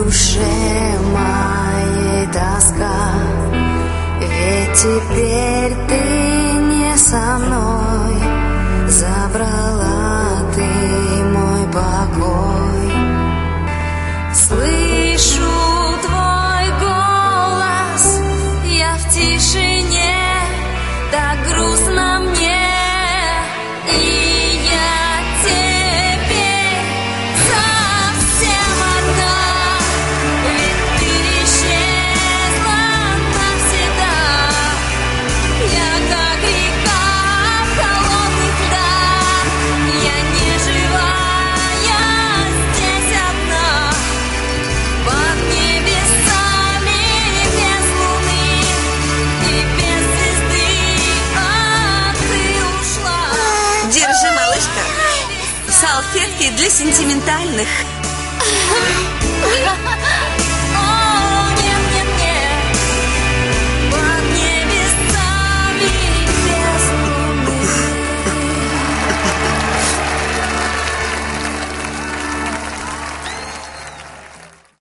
душе моей тоска, ведь теперь ты не со мной, забрала ты мой покой. Слышу твой голос, я в тишине, так грустно мне. Салфетки для сентиментальных.